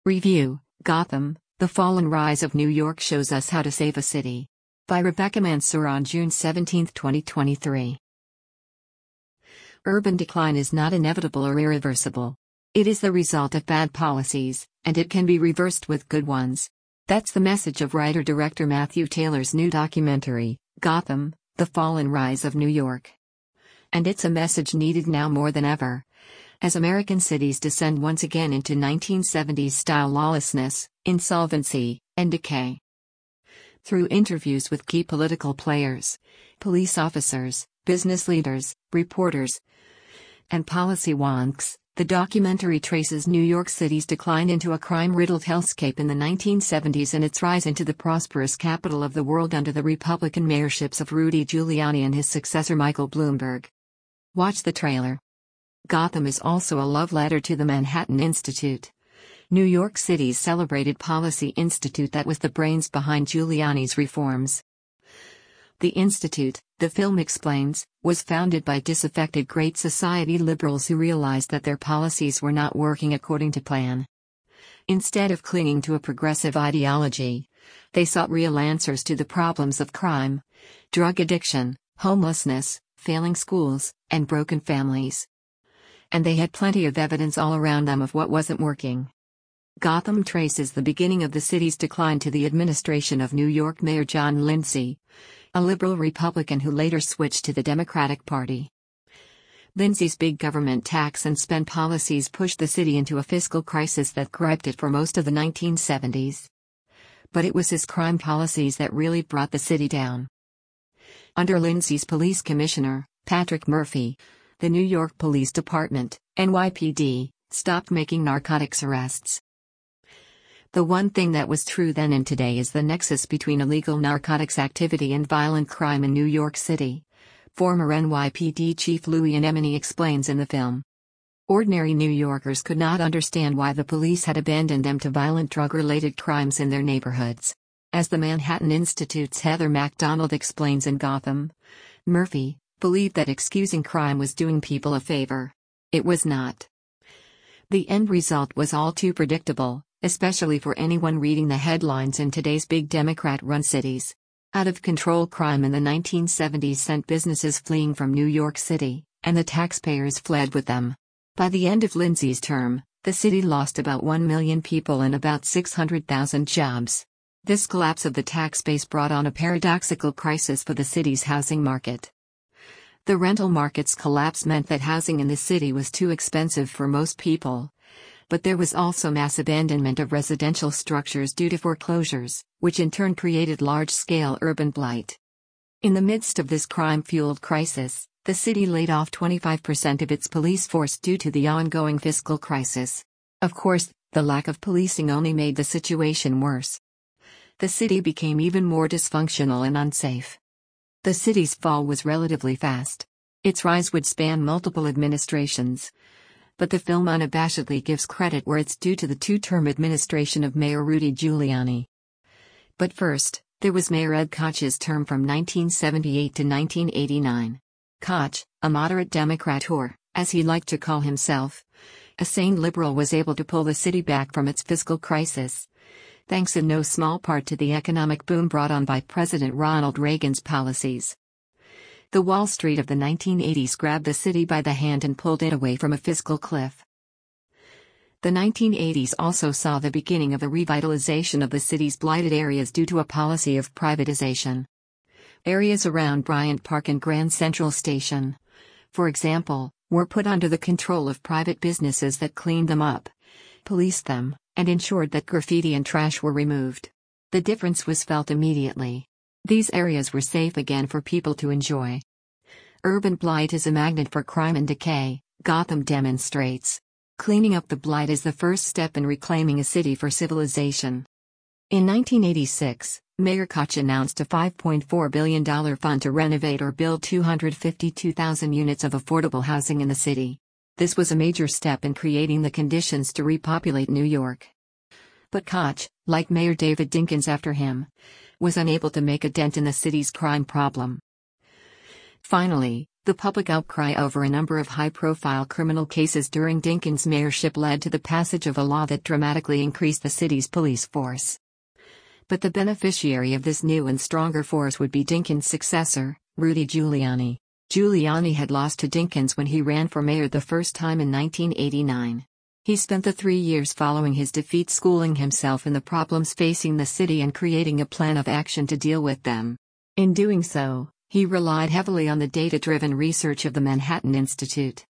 Review: Gotham, The Fall and Rise of New York shows us how to save a city. By Rebecca Mansour on June 17, 2023. Urban decline is not inevitable or irreversible. It is the result of bad policies, and it can be reversed with good ones. That's the message of writer-director Matthew Taylor's new documentary, Gotham, The Fall and Rise of New York. And it's a message needed now more than ever, as American cities descend once again into 1970s-style lawlessness, insolvency, and decay. Through interviews with key political players, police officers, business leaders, reporters, and policy wonks, the documentary traces New York City's decline into a crime-riddled hellscape in the 1970s and its rise into the prosperous capital of the world under the Republican mayorships of Rudy Giuliani and his successor Michael Bloomberg. Watch the trailer. Gotham is also a love letter to the Manhattan Institute, New York City's celebrated policy institute that was the brains behind Giuliani's reforms. The institute, the film explains, was founded by disaffected Great Society liberals who realized that their policies were not working according to plan. Instead of clinging to a progressive ideology, they sought real answers to the problems of crime, drug addiction, homelessness, failing schools, and broken families. And they had plenty of evidence all around them of what wasn't working. Gotham traces the beginning of the city's decline to the administration of New York Mayor John Lindsay, a liberal Republican who later switched to the Democratic Party. Lindsay's big government tax and spend policies pushed the city into a fiscal crisis that gripped it for most of the 1970s. But it was his crime policies that really brought the city down. Under Lindsay's police commissioner, Patrick Murphy, the New York Police Department, NYPD, stopped making narcotics arrests. The one thing that was true then and today is the nexus between illegal narcotics activity and violent crime in New York City, former NYPD Chief Louis Anemone explains in the film. Ordinary New Yorkers could not understand why the police had abandoned them to violent drug-related crimes in their neighborhoods. As the Manhattan Institute's Heather MacDonald explains in Gotham, Murphy believed that excusing crime was doing people a favor. It was not. The end result was all too predictable, especially for anyone reading the headlines in today's big Democrat-run cities. Out-of-control crime in the 1970s sent businesses fleeing from New York City, and the taxpayers fled with them. By the end of Lindsay's term, the city lost about 1 million people and about 600,000 jobs. This collapse of the tax base brought on a paradoxical crisis for the city's housing market. The rental market's collapse meant that housing in the city was too expensive for most people. But there was also mass abandonment of residential structures due to foreclosures, which in turn created large-scale urban blight. In the midst of this crime-fueled crisis, the city laid off 25% of its police force due to the ongoing fiscal crisis. Of course, the lack of policing only made the situation worse. The city became even more dysfunctional and unsafe. The city's fall was relatively fast. Its rise would span multiple administrations. But the film unabashedly gives credit where it's due to the two-term administration of Mayor Rudy Giuliani. But first, there was Mayor Ed Koch's term from 1978 to 1989. Koch, a moderate Democrat or, as he liked to call himself, a sane liberal, was able to pull the city back from its fiscal crisis, thanks in no small part to the economic boom brought on by President Ronald Reagan's policies. The Wall Street of the 1980s grabbed the city by the hand and pulled it away from a fiscal cliff. The 1980s also saw the beginning of the revitalization of the city's blighted areas due to a policy of privatization. Areas around Bryant Park and Grand Central Station, for example, were put under the control of private businesses that cleaned them up, policed them, and ensured that graffiti and trash were removed. The difference was felt immediately. These areas were safe again for people to enjoy. Urban blight is a magnet for crime and decay, Gotham demonstrates. Cleaning up the blight is the first step in reclaiming a city for civilization. In 1986, Mayor Koch announced a $5.4 billion fund to renovate or build 252,000 units of affordable housing in the city. This was a major step in creating the conditions to repopulate New York. But Koch, like Mayor David Dinkins after him, was unable to make a dent in the city's crime problem. Finally, The public outcry over a number of high-profile criminal cases during Dinkins' mayorship led to the passage of a law that dramatically increased the city's police force. But the beneficiary of this new and stronger force would be Dinkins' successor, Rudy Giuliani. Giuliani had lost to Dinkins when he ran for mayor the first time in 1989. He spent the 3 years following his defeat schooling himself in the problems facing the city and creating a plan of action to deal with them. In doing so, he relied heavily on the data-driven research of the Manhattan Institute.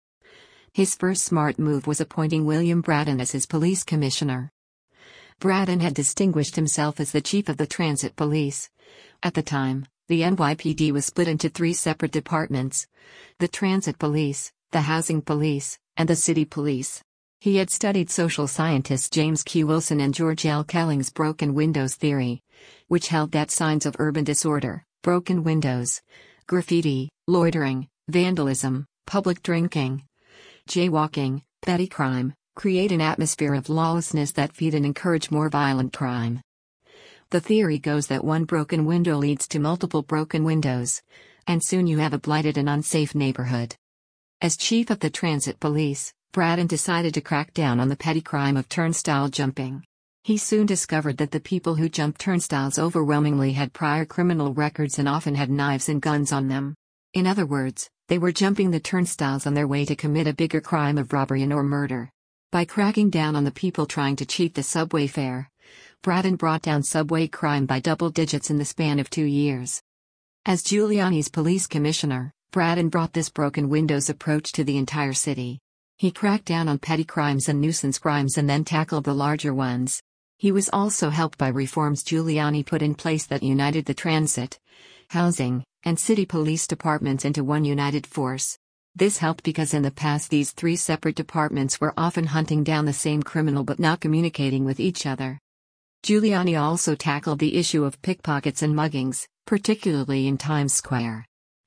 His first smart move was appointing William Braddon as his police commissioner. Braddon had distinguished himself as the chief of the transit police. At the time, the NYPD was split into 3 separate departments: the transit police, the housing police, and the city police. He had studied social scientists James Q. Wilson and George L. Kelling's broken windows theory, which held that signs of urban disorder, broken windows, graffiti, loitering, vandalism, public drinking, jaywalking, petty crime, create an atmosphere of lawlessness that feed and encourage more violent crime. The theory goes that one broken window leads to multiple broken windows, and soon you have a blighted and unsafe neighborhood. As chief of the transit police, Braddon decided to crack down on the petty crime of turnstile jumping. He soon discovered that the people who jumped turnstiles overwhelmingly had prior criminal records and often had knives and guns on them. In other words, they were jumping the turnstiles on their way to commit a bigger crime of robbery and/or murder. By cracking down on the people trying to cheat the subway fare, Braddon brought down subway crime by double digits in the span of 2 years. As Giuliani's police commissioner, Braddon brought this broken windows approach to the entire city. He cracked down on petty crimes and nuisance crimes and then tackled the larger ones. He was also helped by reforms Giuliani put in place that united the transit, housing, and city police departments into one united force. This helped because in the past these 3 separate departments were often hunting down the same criminal but not communicating with each other. Giuliani also tackled the issue of pickpockets and muggings, particularly in Times Square.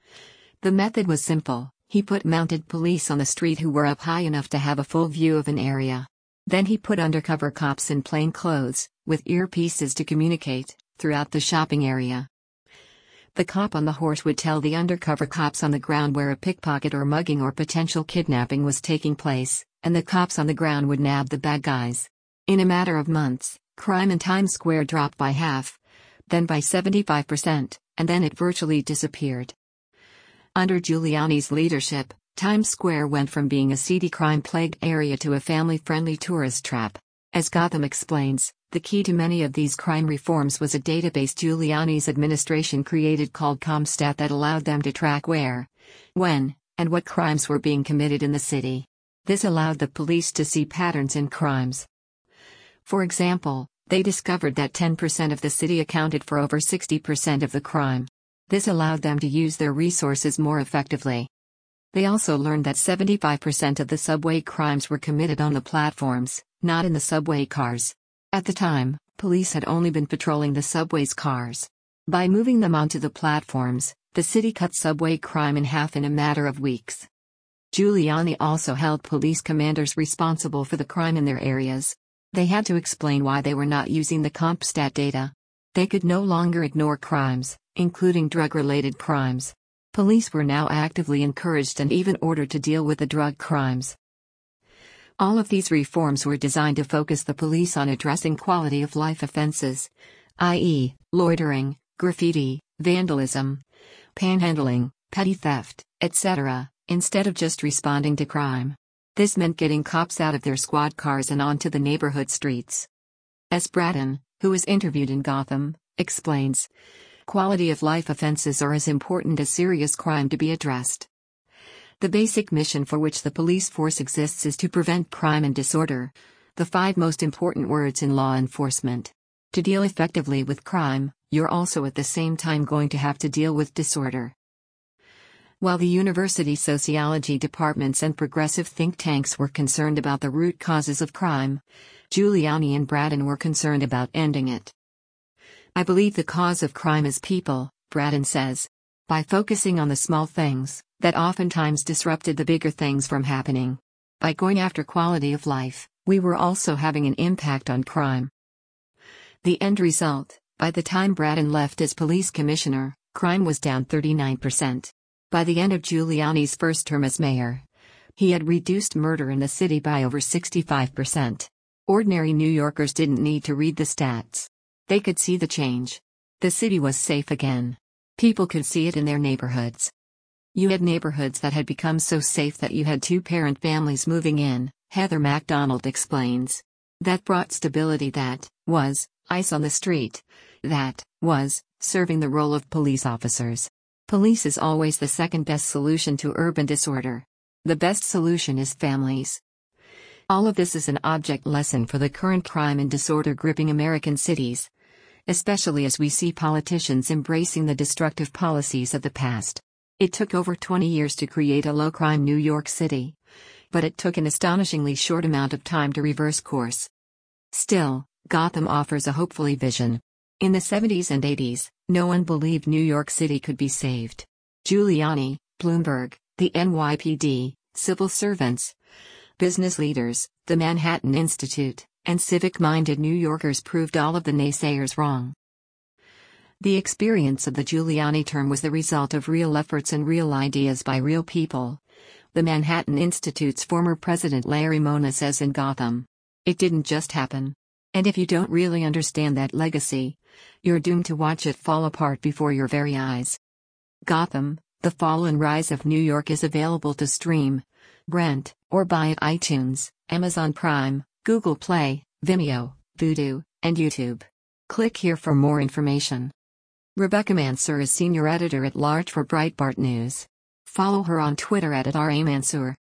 The method was simple: he put mounted police on the street who were up high enough to have a full view of an area. Then he put undercover cops in plain clothes, with earpieces to communicate, throughout the shopping area. The cop on the horse would tell the undercover cops on the ground where a pickpocket or mugging or potential kidnapping was taking place, and the cops on the ground would nab the bad guys. In a matter of months, crime in Times Square dropped by half, then by 75%, and then it virtually disappeared. Under Giuliani's leadership, Times Square went from being a seedy crime-plagued area to a family-friendly tourist trap. As Gotham explains, the key to many of these crime reforms was a database Giuliani's administration created called CompStat that allowed them to track where, when, and what crimes were being committed in the city. This allowed the police to see patterns in crimes. For example, they discovered that 10% of the city accounted for over 60% of the crime. This allowed them to use their resources more effectively. They also learned that 75% of the subway crimes were committed on the platforms, not in the subway cars. At the time, police had only been patrolling the subway's cars. By moving them onto the platforms, the city cut subway crime in half in a matter of weeks. Giuliani also held police commanders responsible for the crime in their areas. They had to explain why they were not using the CompStat data. They could no longer ignore crimes, including drug-related crimes. Police were now actively encouraged and even ordered to deal with the drug crimes. All of these reforms were designed to focus the police on addressing quality-of-life offenses, i.e., loitering, graffiti, vandalism, panhandling, petty theft, etc., instead of just responding to crime. This meant getting cops out of their squad cars and onto the neighborhood streets. As Braddon, who was interviewed in Gotham, explains, quality-of-life offenses are as important as serious crime to be addressed. The basic mission for which the police force exists is to prevent crime and disorder, the 5 most important words in law enforcement. To deal effectively with crime, you're also at the same time going to have to deal with disorder. While the university sociology departments and progressive think tanks were concerned about the root causes of crime, Giuliani and Braddon were concerned about ending it. I believe the cause of crime is people, Braddon says. By focusing on the small things that oftentimes disrupted the bigger things from happening. By going after quality of life, we were also having an impact on crime. The end result, by the time Braddon left as police commissioner, crime was down 39%. By the end of Giuliani's first term as mayor, he had reduced murder in the city by over 65%. Ordinary New Yorkers didn't need to read the stats. They could see the change. The city was safe again. People could see it in their neighborhoods. You had neighborhoods that had become so safe that you had two-parent families moving in, Heather MacDonald explains. That brought stability, that was ice on the street. That was serving the role of police officers. Police is always the second best solution to urban disorder. The best solution is families. All of this is an object lesson for the current crime and disorder gripping American cities, especially as we see politicians embracing the destructive policies of the past. It took over 20 years to create a low-crime New York City, but it took an astonishingly short amount of time to reverse course. Still, Gotham offers a hopeful vision. In the 70s and 80s, no one believed New York City could be saved. Giuliani, Bloomberg, the NYPD, civil servants, business leaders, the Manhattan Institute, and civic-minded New Yorkers proved all of the naysayers wrong. The experience of the Giuliani term was the result of real efforts and real ideas by real people. The Manhattan Institute's former president Larry Mona says in Gotham, "It didn't just happen. And if you don't really understand that legacy, you're doomed to watch it fall apart before your very eyes." Gotham, The Fall and Rise of New York is available to stream, rent, or buy at iTunes, Amazon Prime, Google Play, Vimeo, Vudu, and YouTube. Click here for more information. Rebecca Mansour is Senior Editor-at-Large for Breitbart News. Follow her on Twitter @RAMansour.